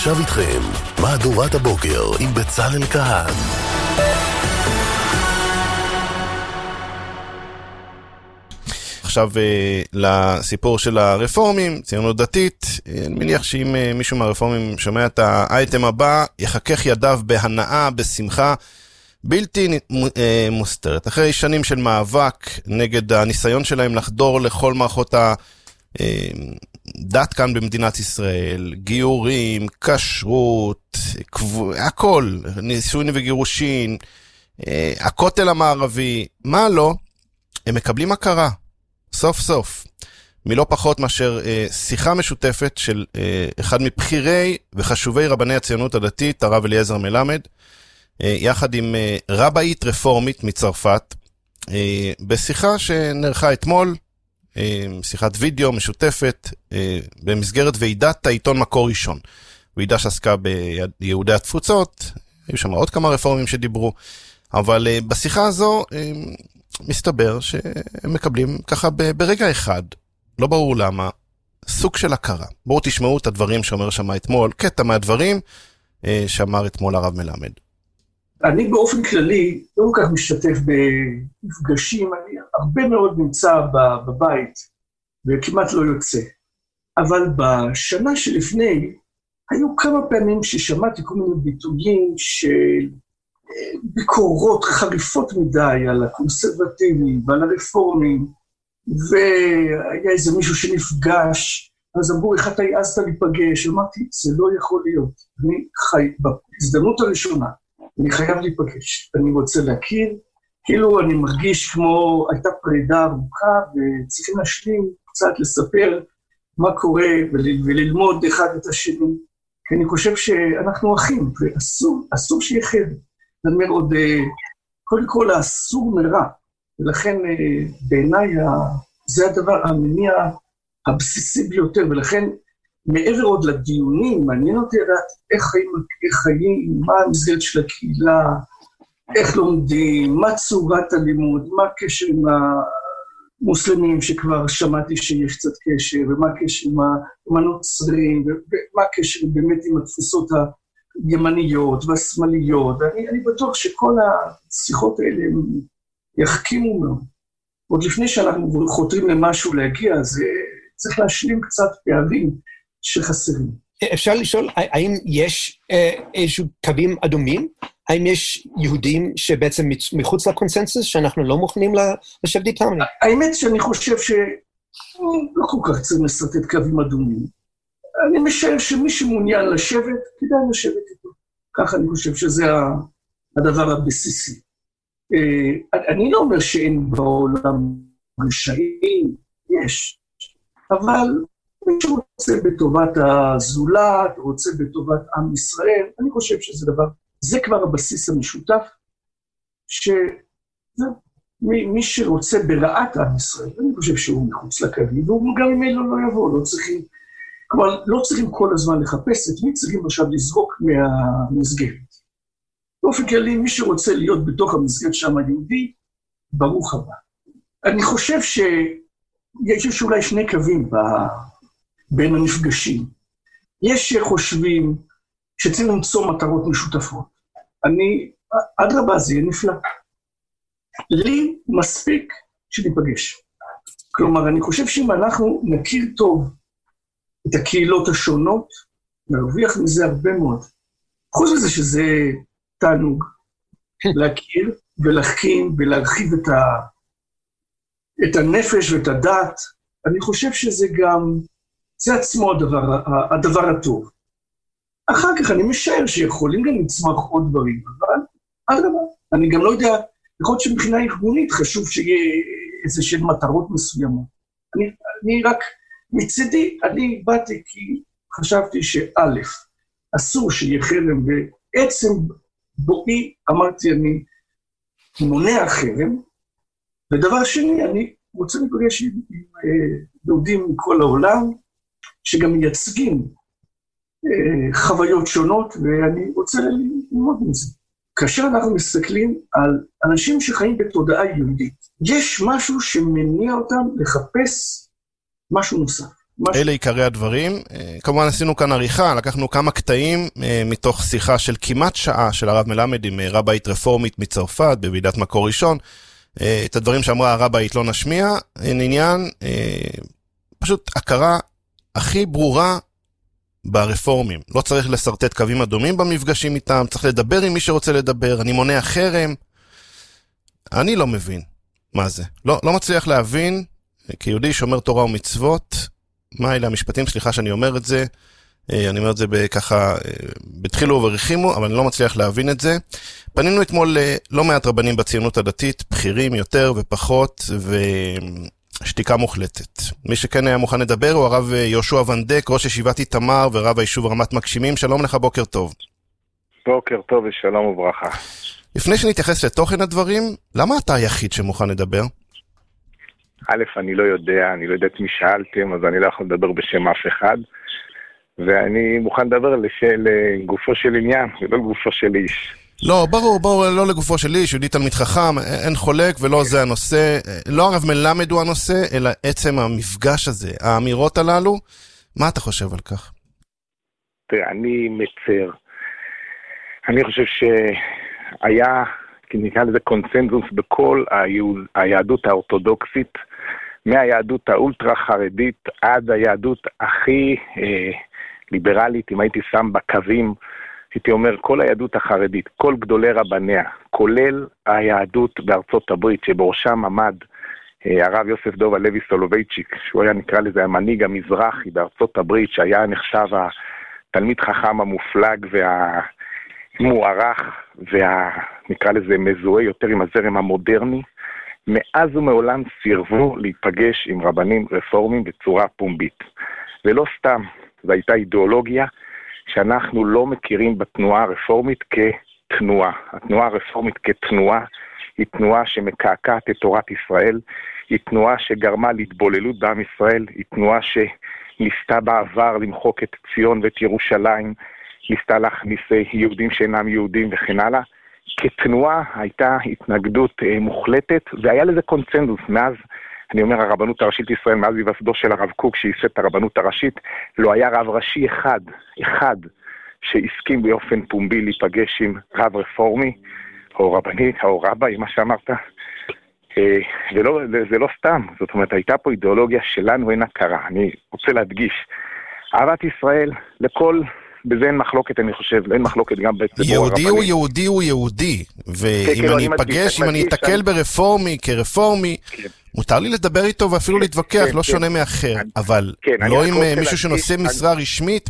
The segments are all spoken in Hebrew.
ועכשיו איתכם, מהדורת הבוקר עם בצלאל כהן. עכשיו לסיפור של הרפורמים, ציונות דתית. אני מניח שאם מישהו מהרפורמים שומע את האייטם הבא, יחכך ידיו בהנאה, בשמחה, בלתי מוסתרת. אחרי שנים של מאבק נגד הניסיון שלהם לחדור לכל מערכות הדת כאן במדינת ישראל, גיורים, כשרות, הכל, נישואין וגירושין, הכותל המערבי, מה לא, הם מקבלים הכרה. סוף סוף, מלא פחות מאשר שיחה משותפת של אחד מבחירי וחשובי רבני הציונות הדתית, הרב אליעזר מלמד, יחד עם רבאית רפורמית מצרפת, בשיחה שנערכה אתמול, שיחת וידאו משותפת, במסגרת ועידת העיתון מקור ראשון, ועידה שעסקה ביהודי התפוצות. היו שם עוד כמה רפורמים שדיברו, אבל בשיחה הזו מסתבר שהם מקבלים ככה ברגע אחד, לא ברור למה, סוג של הכרה. בואו תשמעו את הדברים שאומר שם אתמול, קטע מהדברים שאמר אתמול הרב מלמד. אני באופן כללי לא כל כך משתתף במפגשים, אני הרבה מאוד נמצא בבית וכמעט לא יוצא. אבל בשנה שלפני היו כמה פעמים ששמעתי כל מיני ביטויים של ביקורות חריפות מדי על הקונסרבטיבים ועל הרפורמים, והיה איזה מישהו שנפגש, אז אמרו, איך אתה העזת להיפגש? אמרתי, זה לא יכול להיות. אני בהזדמנות הראשונה, אני חייב להיפגש. אני רוצה להכיר, כאילו אני מרגיש כמו הייתה פרידה ארוכה, וצריכים להשלים קצת לספר מה קורה, וללמוד אחד את השני. כי אני חושב שאנחנו אחים, ואסור שיהיה חד. זאת אומרת, עוד קודם כל האסור מרע, ולכן בעיניי זה הדבר, המניע הבסיסי ביותר, ולכן מעבר עוד לדיונים, מעניין אותי לדעת איך חיים, מה המסגרת של הקהילה, איך לומדים, מה צורת הלימוד, מה הקשר עם המוסלמים שכבר שמעתי שיש קצת קשר, ומה הקשר עם הנוצרים, ומה הקשר באמת עם התפוסות הימניות והשמאליות. אני בטוח שכל השיחות האלה הם יחכימו מאוד. עוד לפני שאנחנו חותרים למשהו להגיע, אז צריך להשלים קצת פערים שחסרים. אפשר לשאול, האם יש איזשהו קווים אדומים? האם יש יהודים שבעצם מחוץ לקונסנזוס, שאנחנו לא מוכנים לשבת איתם? האמת שאני חושב שלא כל כך צריך לסרטט קווים אדומים. אני משער שמי שמעוניין לשבת, כדאי לשבת איתו. ככה אני חושב שזה הדבר הבסיסי. אני לא אומר שאין בעולם רשעים, יש. אבל מי שרוצה בטובת הזולת, רוצה בטובת עם ישראל, אני חושב שזה דבר, זה כבר הבסיס המשותף, שמי שרוצה ברעת עם ישראל, אני חושב שהוא מחוץ לקווים, והוא גם אם אלו לא יבוא, לא צריכים כל הזמן לחפש את מי צריכים עכשיו לזרוק מהמסגרת. באופן כללי, מי שרוצה להיות בתוך המסגרת שם היהודי, ברוך הבא. אני חושב שיש אולי שני קווים בין המפגשים. יש שחושבים שצריכים למצוא מטרות משותפות. אדרבה, זה יהיה נפלא. לי מספיק שניפגש. כלומר, אני חושב שאם אנחנו נכיר טוב את הקהילות השונות, נרוויח מזה הרבה מאוד. חוץ מזה שזה תענוג, להכיר ולהחכים ולהרחיב את הנפש ואת הדעת, אני חושב שזה גם, זה עצמו הדבר הטוב. אחר כך אני משער שיכולים גם לצמח עוד דברים, אבל אני גם לא יודע, יכול להיות שמבחינה ארגונית חשוב שיהיה איזה של מטרות מסוימות. אני רק מצידי, אני באתי כי חשבתי שא', אסור שיהיה חרם, ועצם בואי אמרתי אני מונע חרם, ודבר שני, אני רוצה לפגש עם יהודים מכל העולם, שגם מייצגים חוויות שונות, ואני רוצה ללמוד מזה. כאשר אנחנו מסתכלים על אנשים שחיים בתודעה יהודית, יש משהו שמניע אותם לחפש משהו נוסף. אלה עיקרי הדברים. כמובן עשינו כאן עריכה, לקחנו כמה קטעים מתוך שיחה של כמעט שעה של הרב מלמד עם רבאית רפורמית מצרפת בוועידת מקור ראשון. את הדברים שאמרה הרבאית לא נשמיע, אין עניין, פשוט הכרה הכי ברורה ברפורמים. לא צריך לסרטט קווים אדומים במפגשים איתם, צריך לדבר עם מי שרוצה לדבר, אני מונע חרם. אני לא מבין מה זה. לא מצליח להבין, כיהודי שומר תורה ומצוות, מה אלה המשפטים, סליחה שאני אומר את זה, אני אומר את זה ככה, בתחילו וברחימו, אבל אני לא מצליח להבין את זה. פנינו אתמול לא מעט רבנים בציונות הדתית, בכירים יותר ופחות, ושתיקה מוחלטת. מי שכן היה מוכן לדבר הוא הרב יהושע ונדק, ראש ישיבת איתמר ורב היישוב רמת מגשימים. שלום לך, בוקר טוב. בוקר טוב ושלום וברכה. לפני שנתייחס לתוכן הדברים, למה אתה היחיד שמוכן לדבר? א', אני לא יודע את מי שאלתם, אז אני לא יכול לדבר בשם אף אחד, ואני מוכן לדבר לגופו של עניין, ולא לגופו של איש. לא, ברור, לא לגופו של איש, יהודי תלמיד חכם, אין חולק ולא זה הנושא, לא הרב מלמד הוא הנושא, אלא עצם המפגש הזה, האמירות הללו, מה אתה חושב על כך? תראה, אני מצר. אני חושב שהיה, כי נקרא לזה קונצנזוס בכל היהדות האורתודוקסית, מהיהדות האולטרה חרדית עד היהדות הכי ליברלית, אם הייתי שם בקווים, הייתי אומר כל היהדות החרדית, כל גדולי רבניה, כולל היהדות בארצות הברית, שבראשם עמד הרב יוסף דוב הלוי סולובייצ'יק, שהוא היה נקרא לזה המנהיג המזרחי בארצות הברית, שהיה נחשב התלמיד חכם המופלג והמוערך, נקרא לזה מזוהה יותר עם הזרם המודרני. מאז ומעולם סירבו להיפגש עם רבנים רפורמים בצורה פומבית. ולא סתם, זו הייתה אידיאולוגיה שאנחנו לא מכירים בתנועה הרפורמית כתנועה. התנועה הרפורמית כתנועה היא תנועה שמקעקעת את תורת ישראל, היא תנועה שגרמה להתבוללות בעם ישראל, היא תנועה שניסתה בעבר למחוק את ציון ואת ירושלים, ניסתה להכניס יהודים שאינם יהודים וכן הלאה. כתנועה הייתה התנגדות מוחלטת, והיה לזה קונצנזוס. מאז, אני אומר, הרבנות הראשית לישראל, מאז היווסדו של הרב קוק שייסד את הרבנות הראשית, לא היה רב ראשי אחד שהסכים באופן פומבי להיפגש עם רב רפורמי, או רבנית, או רבי, מה שאמרת. זה לא סתם, זאת אומרת, הייתה פה אידיאולוגיה שלנו אין הכרה. אני רוצה להדגיש, אהבת ישראל לכל... בזה אין מחלוקת, אני חושב, אין מחלוקת גם בציבור הרבני. יהודי הוא יהודי הוא יהודי, ואם אני אפגש, אם אני אתקל ברפורמי, כרפורמי, מותר לי לדבר איתו ואפילו להתווכח, לא שונה מאחר, אבל לא עם מישהו שנושא משרה רשמית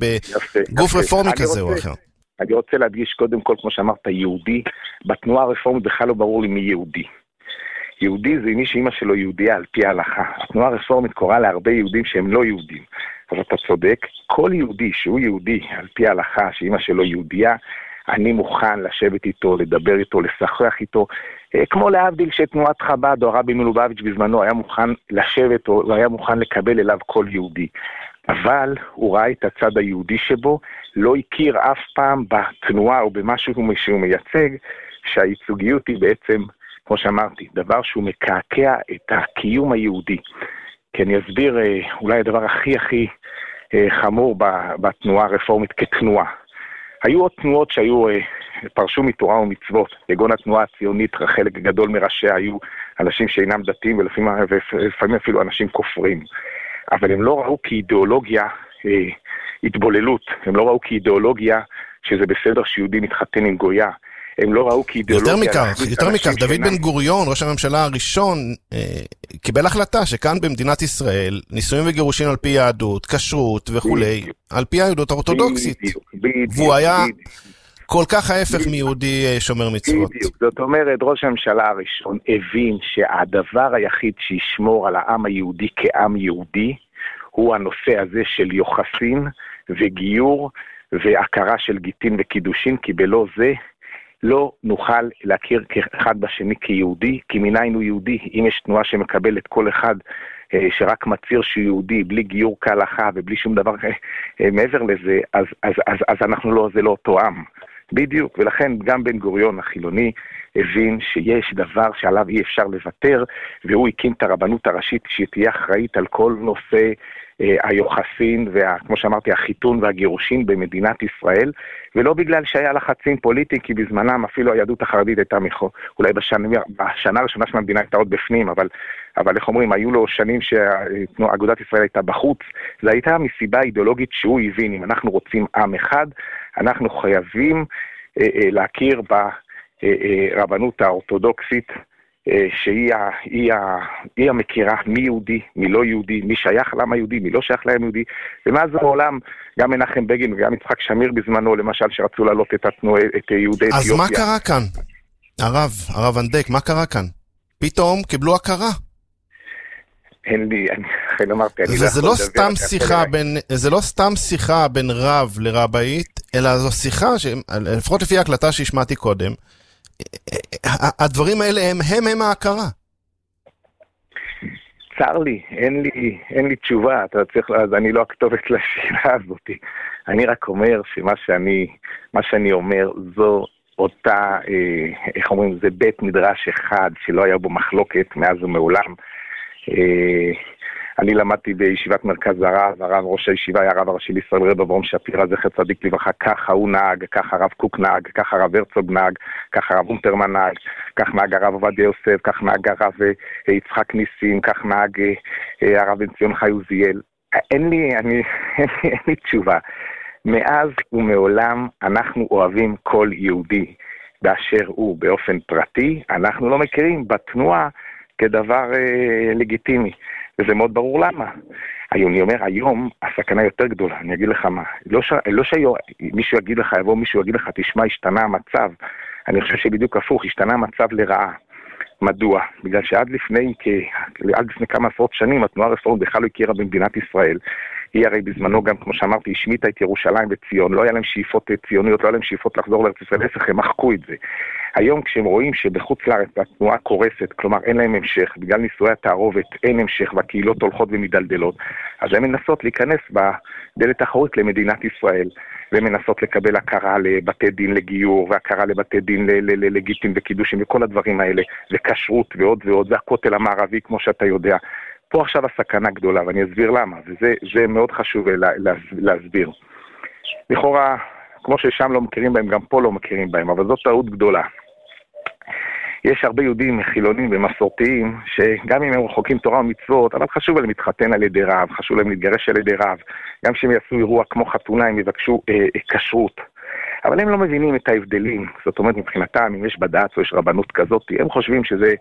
בגוף רפורמי כזה או אחר. אני רוצה להדגיש קודם כל, כמו שאמרת, יהודי, בתנועה הרפורמית בכלל לא ברור לי מי יהודי. יהודי זה מי שאמא שלו יהודיה על פי ההלכה. התנועה הרפורמית קוראה להרבה יהודים שהם לא יהודים. אבל אתה צודק, כל יהודי שהוא יהודי על פי ההלכה, שאמא שלו יהודיה, אני מוכן לשבת איתו, לדבר איתו, לשוחח איתו, כמו להבדיל שתנועת חב"ד או הרבי מלובביץ' בזמנו היה מוכן לשבת או היה מוכן לקבל אליו כל יהודי. אבל הוא ראה את הצד היהודי שבו, לא הכיר אף פעם בתנועה או במשהו שהוא מייצג, שהייצוגיות היא בעצם, כמו שאמרתי, דבר שהוא מקעקע את הקיום היהודי. כי אני אסביר אולי הדבר הכי חמור בתנועה הרפורמית כתנועה. היו עוד תנועות שהיו, פרשו מתורה ומצוות, כגון התנועה הציונית, חלק גדול מראשיה היו אנשים שאינם דתיים ולפעמים אפילו אנשים כופרים. אבל הם לא ראו כאידיאולוגיה התבוללות, הם לא ראו כאידיאולוגיה שזה בסדר שיהודי מתחתן עם גויה, הם לא ראו כאידיאולוגיה... יותר מכך, דוד בן גוריון, ראש הממשלה הראשון, קיבל החלטה שכאן במדינת ישראל, נישואים וגירושים על פי יהדות, כשרות וכולי, על פי היהדות האורתודוקסית. והוא היה כל כך ההפך מיהודי שומר מצוות. בדיוק, זאת אומרת, ראש הממשלה הראשון הבין שהדבר היחיד שישמור על העם היהודי כעם יהודי, הוא הנושא הזה של יוחסין וגיור והכרה של גיטין וקידושין, כי בלא זה לא נוכל להכיר אחד בשני כיהודי, כי מניין הוא יהודי. אם יש תנועה שמקבלת כל אחד שרק מציר שהוא יהודי, בלי גיור כהלכה ובלי שום דבר מעבר לזה, אז אנחנו לא, זה לא אותו עם. בדיוק, ולכן גם בן גוריון החילוני הבין שיש דבר שעליו אי אפשר לוותר, והוא הקים את הרבנות הראשית שתהיה אחראית על כל נושא היוחסין, וכמו שאמרתי, החיתון והגירושין במדינת ישראל, ולא בגלל שהיה לחצים פוליטיים, כי בזמנם אפילו היהדות החרדית הייתה אולי בשנה הראשונה של המדינה הייתה עוד בפנים, אבל איך אומרים, היו לו שנים שאגודת ישראל הייתה בחוץ, זה הייתה מסיבה אידיאולוגית שהוא הבין, אם אנחנו רוצים עם אחד, אנחנו חייבים להכיר ברבנות האורתודוקסית, שהיא המכירה מי יהודי, מי לא יהודי, מי שייך לעם היהודי, מי לא שייך לעם יהודי, ומאז העולם, גם מנחם בגין וגם יצחק שמיר בזמנו, למשל, שרצו להעלות את יהודי אתיופיה. אז מה קרה כאן? הרב אנדק, מה קרה כאן? פתאום קיבלו הכרה. אין לי, אני אמרתי, אני לא וזה לא סתם שיחה זה לא סתם שיחה בין רב לרבאית, אלא זו שיחה, לפחות לפי ההקלטה שהשמעתי קודם, הדברים האלה הם ההכרה. צר לי, אין לי תשובה, אז אני לא הכתובת לשאלה הזאת. אני רק אומר שמה שאני אומר זו אותה, איך אומרים, זה בית מדרש אחד שלא היה בו מחלוקת מאז ומעולם. אני למדתי בישיבת מרכז הרב, ראש הישיבה היה הרב הראשי לישראל רב אברהם שפירא זכר צדיק לברכה, ככה הוא נהג, ככה הרב קוק נהג, ככה הרב הרצוג נהג, ככה הרב אונטרמן נהג, כך נהג הרב עובדיה יוסף, כך נהג הרב יצחק ניסים, כך נהג הרב בן ציון חי עוזיאל. אין לי תשובה. מאז ומעולם אנחנו אוהבים כל יהודי באשר הוא באופן פרטי, אנחנו לא מכירים בתנועה כדבר לגיטימי. וזה מאוד ברור למה. אני אומר, היום הסכנה יותר גדולה, אני אגיד לך מה. לא שמישהו יגיד לך, יבוא מישהו יגיד לך, תשמע, השתנה המצב. אני חושב שבדיוק הפוך, השתנה המצב לרעה. מדוע? בגלל שעד לפני כמה עשרות שנים, התנועה הרפורמית בכלל לא הכירה במדינת ישראל. היא הרי בזמנו גם, כמו שאמרתי, השמיטה את ירושלים וציון, לא היה להם שאיפות ציוניות, לא היה להם שאיפות לחזור לארץ ישראל, הם מחקו את זה. היום כשהם רואים שבחוץ לארץ התנועה קורסת, כלומר אין להם המשך, בגלל נישואי התערובת אין המשך והקהילות הולכות ומדלדלות, אז הם מנסות להיכנס בדלת האחורית למדינת ישראל, ומנסות לקבל הכרה לבתי דין לגיור, והכרה לבתי דין לגיטין וקידושים וכל הדברים האלה, וכשרות ועוד ועוד, והכותל המערבי כמו שאתה יודע. פה עכשיו הסכנה גדולה, ואני אסביר למה, וזה מאוד חשוב להסביר. לכאורה, כמו ששם לא מכירים בהם, גם פה לא מכירים בהם, אבל זאת טעות גדולה. יש הרבה יהודים חילונים ומסורתיים, שגם אם הם רחוקים תורה ומצוות, אבל חשוב להם להתחתן על ידי רב, חשוב להם להתגרש על ידי רב, גם שהם יעשו אירוע כמו חתונה, הם יבקשו כשרות. אבל הם לא מבינים את ההבדלים, זאת אומרת מבחינתם, אם יש בד"ץ או יש רבנות כזאת, הם חושבים שזה...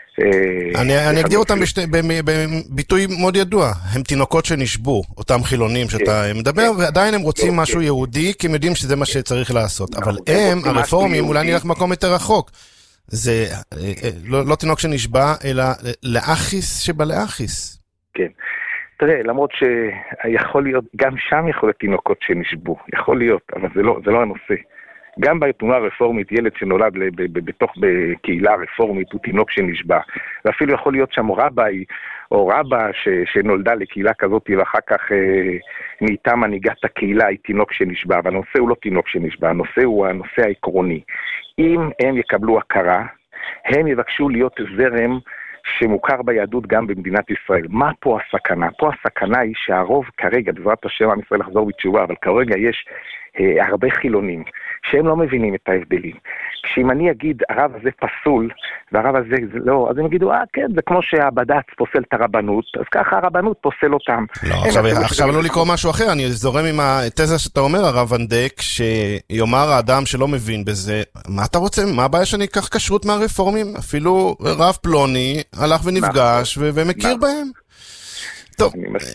אני אגדיר אותם בביטוי מאוד ידוע, הם תינוקות שנשבו, אותם חילונים שאתה מדבר, ועדיין הם רוצים משהו יהודי, כי הם יודעים שזה מה שצריך לעשות, אבל הם, הרפורמים, אולי נלך מקום יותר רחוק, זה לא תינוק שנשבע, אלא לאחיס שבלאחיס. כן. תראה, למרות שיכול להיות, גם שם יכול להיות תינוקות שנשבו, יכול להיות, אבל זה לא הנושא. גם בתנועה הרפורמית, ילד שנולד בתוך קהילה רפורמית הוא תינוק שנשבע. ואפילו יכול להיות שם רבי או רבא שנולדה לקהילה כזאת ואחר כך נהייתה מנהיגת הקהילה, היא תינוק שנשבע. אבל הנושא הוא לא תינוק שנשבע, הנושא הוא הנושא העקרוני. אם הם יקבלו הכרה, הם יבקשו להיות זרם שמוכר ביהדות גם במדינת ישראל. מה פה הסכנה? פה הסכנה היא שהרוב כרגע, בעזרת השם עם ישראל לחזור בתשובה, אבל כרגע יש הרבה חילונים שהם לא מבינים את ההבדלים. כשאם אני אגיד הרב הזה פסול והרב הזה לא, אז הם יגידו, כן, זה כמו שהבד"ץ פוסל את הרבנות, אז ככה הרבנות פוסל אותם. לא, עכשיו לא לקרוא משהו אחר, אני זורם עם התזה שאתה אומר, הרב אנדק, שיאמר האדם שלא מבין בזה, מה אתה רוצה? מה הבעיה שאני אקח כשרות מהרפורמים? אפילו רב פלוני הלך ונפגש ומכיר בהם. טוב,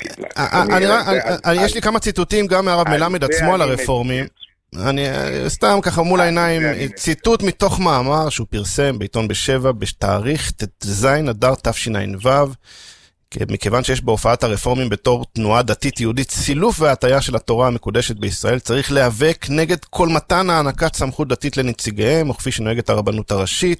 יש לי כמה ציטוטים גם מהרב מלמד עצמו על הרפורמים. אני סתם ככה מול העיניים, ציטוט מתוך מאמר שהוא פרסם בעיתון בשבע, בתאריך ט"ז אדר תשע"ו, מכיוון שיש בהופעת הרפורמים בתור תנועה דתית יהודית סילוף והטיה של התורה המקודשת בישראל, צריך להיאבק נגד כל מתן הענקת סמכות דתית לנציגיהם, או כפי שנוהגת הרבנות הראשית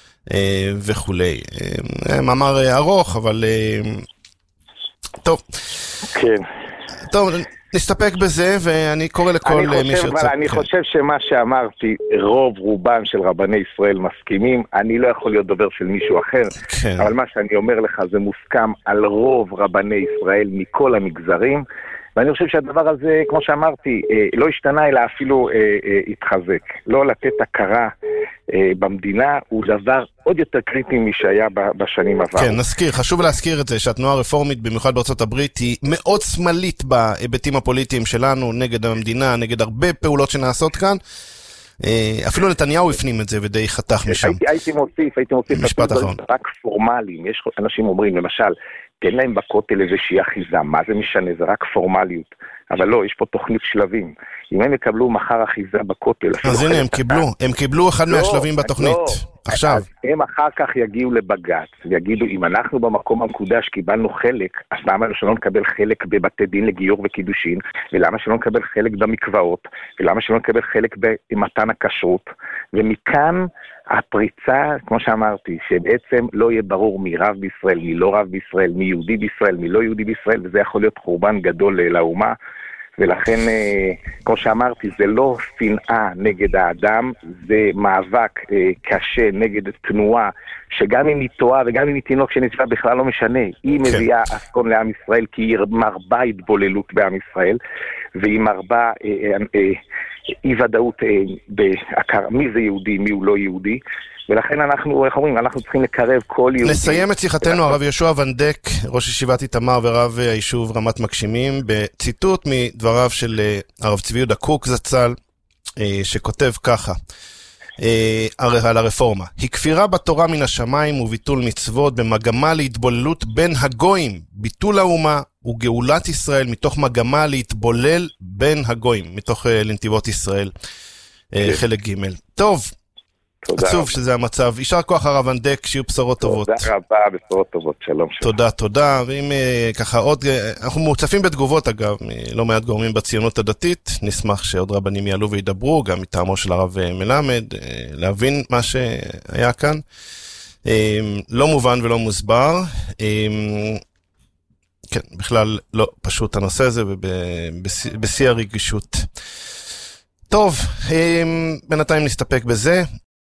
וכולי. מאמר ארוך, אבל טוב. כן. טוב, נסתפק בזה, ואני קורא לכל מי שיוצא. אני חושב שמה שאמרתי, רוב רובם של רבני ישראל מסכימים, אני לא יכול להיות דובר של מישהו אחר, אבל מה שאני אומר לך זה מוסכם על רוב רבני ישראל מכל המגזרים, ואני חושב שהדבר הזה, כמו שאמרתי, לא השתנה, אלא אפילו התחזק. לא לתת הכרה במדינה הוא דבר עוד יותר קריטי משהיה בשנים עברו. כן, נזכיר, חשוב להזכיר את זה, שהתנועה הרפורמית, במיוחד בארצות הברית, היא מאוד שמאלית בהיבטים הפוליטיים שלנו, נגד המדינה, נגד הרבה פעולות שנעשות כאן. אפילו נתניהו הפנים את זה ודי חתך משם. הייתי מוסיף, משפט אחרון. רק פורמליים, יש אנשים אומרים, למשל, תן להם בכותל איזושהי אחיזה, מה זה משנה, זה רק פורמליות, אבל לא, יש פה תוכנית שלבים, אם הם יקבלו מחר אחיזה בכותל, אז הנה, הם קיבלו אחד מהשלבים בתוכנית, עכשיו. אז הם אחר כך יגיעו לבג"ץ, ויגידו, אם אנחנו במקום המקודש קיבלנו חלק, אז למה שלא נקבל חלק בבתי דין לגיור וקידושין, ולמה שלא נקבל חלק במקוואות, ולמה שלא נקבל חלק במתן הכשרות, ומכאן הפריצה, כמו שאמרתי, שבעצם לא יהיה ברור מי רב בישראל, מי לא רב בישראל, מי יהודי בישראל, מי לא יהודי בישראל, וזה יכול להיות חורבן גדול לאומה, ולכן, כמו שאמרתי, זה לא שנאה נגד האדם, זה מאבק קשה נגד תנועה, שגם אם היא טועה וגם אם היא תינוק שנצפה בכלל לא משנה, היא מביאה אסון לעם ישראל, כי היא מרבה התבוללות בעם ישראל, והיא מרבה אי ודאות בהכרה מי זה יהודי, מי הוא לא יהודי, ולכן אנחנו, איך אומרים, אנחנו צריכים לקרב כל יהודי. נסיים את שיחתנו הרב יהושע ונדק, ראש ישיבת איתמר ורב היישוב רמת מגשימים, בציטוט מדבריו של הרב צבי יהודה קוק זצ"ל, שכותב ככה, על הרפורמה. היא כפירה בתורה מן השמיים וביטול מצוות במגמה להתבוללות בין הגויים, ביטול האומה וגאולת ישראל מתוך מגמה להתבולל בין הגויים, מתוך לנתיבות ישראל, חלק ג'. טוב, עצוב שזה המצב. יישר כוח הרב ונדק, שיהיו בשורות טובות. תודה רבה, בשורות טובות, שלום. תודה. ואם ככה עוד, אנחנו מוצפים בתגובות אגב, לא מעט גורמים בציונות הדתית, נשמח שעוד רבנים יעלו וידברו, גם מטעמו של הרב מלמד, להבין מה שהיה כאן. לא מובן ולא מוסבר. כן, בכלל לא פשוט הנושא הזה, ובשיא הרגישות. טוב, בינתיים נסתפק בזה.